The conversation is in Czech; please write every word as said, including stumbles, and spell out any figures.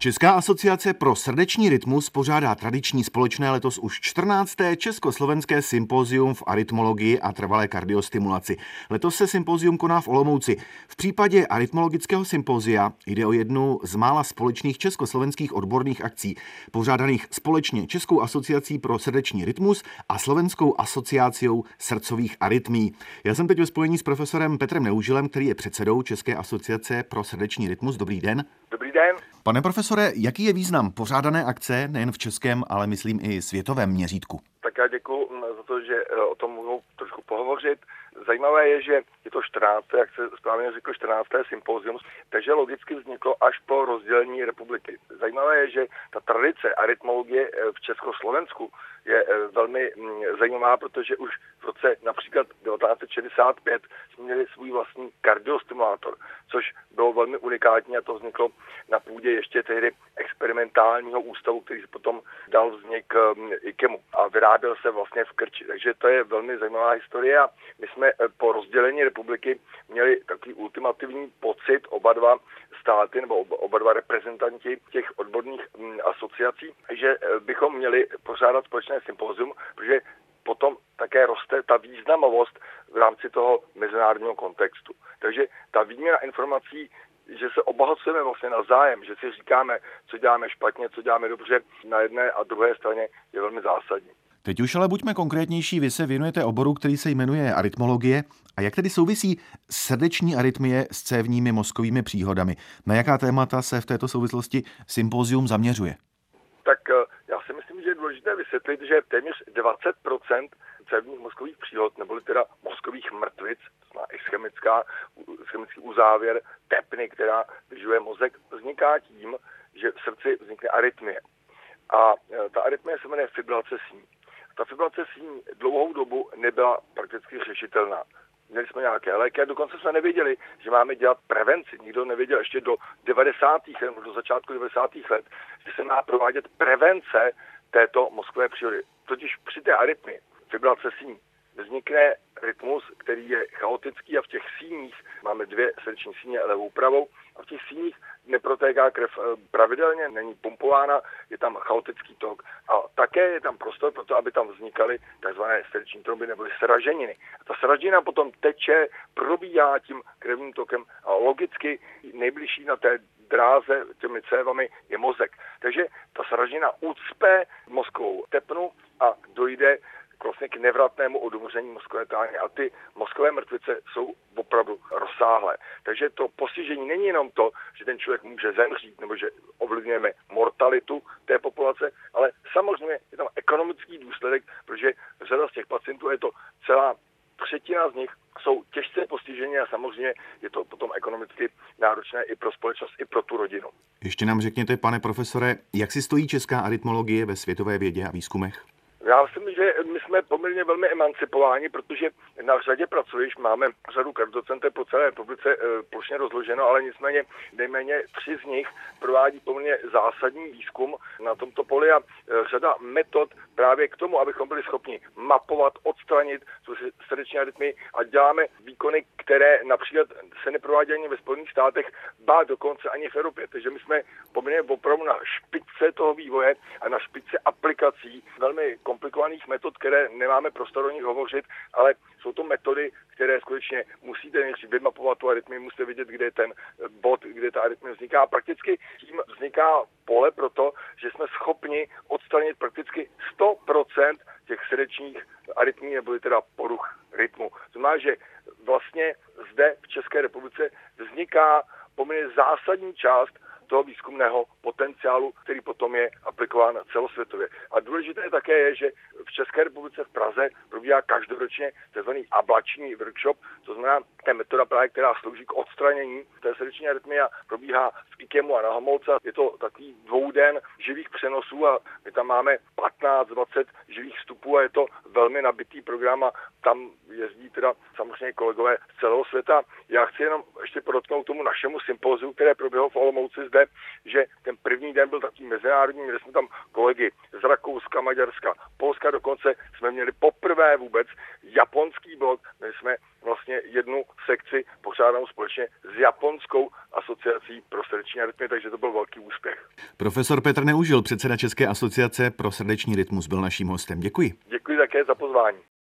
Česká asociace pro srdeční rytmus pořádá tradiční společné letos už čtrnácté československé sympózium v arytmologii a trvalé kardiostimulaci. Letos se sympózium koná v Olomouci. V případě arytmologického sympózia jde o jednu z mála společných československých odborných akcí, pořádaných společně Českou asociací pro srdeční rytmus a Slovenskou asociáciou srdcových arytmií. Já jsem teď ve spojení s profesorem Petrem Neužilem, který je předsedou České asociace pro srdeční rytmus. Dobrý den. Dobrý den. Pane profesore, jaký je význam pořádané akce nejen v českém, ale myslím i světovém měřítku? Tak já děkuji za to, že o tom mohu trošku pohovořit. Zajímavé je, že je to čtrnácté, jak se správně řekl, čtrnácté sympózium, takže logicky vzniklo až po rozdělení republiky. Zajímavé je, že ta tradice arytmologie v Československu je velmi zajímavá, protože už v roce například devatenáct set šedesát pět jsme měli svůj vlastní kardiostimulátor, což bylo velmi unikátní a to vzniklo na půdě ještě tehdy experimentálního ústavu, který se potom dal vznik IKEMu a vyráběl se vlastně v Krči. Takže to je velmi zajímavá historie a my jsme po rozdělení republiky měli takový ultimativní pocit oba dva státy nebo oba, oba dva reprezentanti těch odborných asociací, že bychom měli pořádat společné sympózium, protože potom také roste ta významovost v rámci toho mezinárodního kontextu. Takže ta výměna informací, že se obohacujeme vlastně navzájem, že si říkáme, co děláme špatně, co děláme dobře na jedné a druhé straně, je velmi zásadní. Teď už ale buďme konkrétnější, vy se věnujete oboru, který se jmenuje arytmologie. A jak tedy souvisí srdeční arytmie s cévními mozkovými příhodami? Na jaká témata se v této souvislosti sympózium zaměřuje? Tak já si myslím, že je důležité vysvětlit, že téměř dvacet procent cévních mozkových příhod, neboli teda mozkových mrtvic, to znamená ischemická, ischemický uzávěr tepny, která vyžuje mozek, vzniká tím, že v srdci vznikne arytmie. A ta arytmie se jmenuje fibrilace síní. Ta fibrilace síní dlouhou dobu nebyla prakticky řešitelná. Měli jsme nějaké léky a dokonce jsme nevěděli, že máme dělat prevenci. Nikdo nevěděl ještě do devadesátých let, do začátku devadesátých let, že se má provádět prevence této mozkové příhody. Totiž při té arytmii, fibrilace síní, vznikne rytmus, který je chaotický a v těch síních máme dvě srdeční síně levou pravou a v těch síních neprotéká krev pravidelně, není pumpována, je tam chaotický tok a také je tam prostor pro to, aby tam vznikaly tzv. Srdeční tromby nebo sraženiny. A ta sraženina potom teče, probíhá tím krevním tokem a logicky nejbližší na té dráze těmi cévami je mozek. Takže ta sraženina ucpe mozkovou tepnu a dojde vlastně k nevratnému odumření mozkové tkáně. A ty mozkové mrtvice jsou opravdu rozsáhlé. Takže to postižení není jenom to, že ten člověk může zemřít nebo že ovlivňujeme mortalitu té populace, ale samozřejmě je tam ekonomický důsledek, protože řada z těch pacientů, je to celá třetina z nich, jsou těžce postiženi a samozřejmě je to potom ekonomicky náročné i pro společnost, i pro tu rodinu. Ještě nám řekněte, pane profesore, jak si stojí česká arytmologie ve světové vědě a výzkumech? Já myslím, že my jsme poměrně velmi emancipováni, protože na řadě pracovišť máme řadu kardiocenter po celé republice e, plošně rozloženo, ale nicméně nejméně tři z nich provádí poměrně zásadní výzkum na tomto poli a e, řada metod právě k tomu, abychom byli schopni mapovat, odstranit srdeční arytmii a děláme výkony, které například se neprovádí ani ve Spojených státech, ba dokonce ani v Evropě. Takže my jsme poměrně opravdu na špičce toho vývoje a na špičce aplikací velmi komplikovaných metod, které nemáme prostor o nich hovořit, ale jsou to metody, které skutečně musíte nejdřív vymapovat tu arytmii, musíte vidět, kde je ten bod, kde ta arytmie vzniká. A prakticky tím vzniká pole pro to, že jsme schopni odstranit prakticky sto procent těch srdečních arytmí, nebo teda poruch rytmu. To znamená, že vlastně zde v České republice vzniká poměrně zásadní část toho výzkumného potenciálu, který potom je aplikován celosvětově. A důležité také je, že v České republice v Praze probíhá každoročně tzv. Ablační workshop, to znamená ta metoda právě, která slouží k odstranění té srdeční arytmie a probíhá v IKEMu a na Homolce. Je to takový dvouden živých přenosů a my tam máme patnáct dvacet živých vstupů a je to velmi nabitý program a tam jezdí teda samozřejmě kolegové z celého světa. Já chci jenom ještě podotknout tomu našemu sympóziu, které proběhlo v Olomouci zde, že ten první den byl takový mezinárodní, měli jsme tam kolegy z Rakouska, Maďarska, Polska, dokonce jsme měli poprvé vůbec japonský blok, měli jsme vlastně jednu sekci pořádanou společně s japonskou asociací asociací pro srdeční arytmie, takže to byl velký úspěch. Profesor Petr Neužil, předseda České asociace pro srdeční rytmus, byl naším hostem. Děkuji. Děkuji také za pozvání.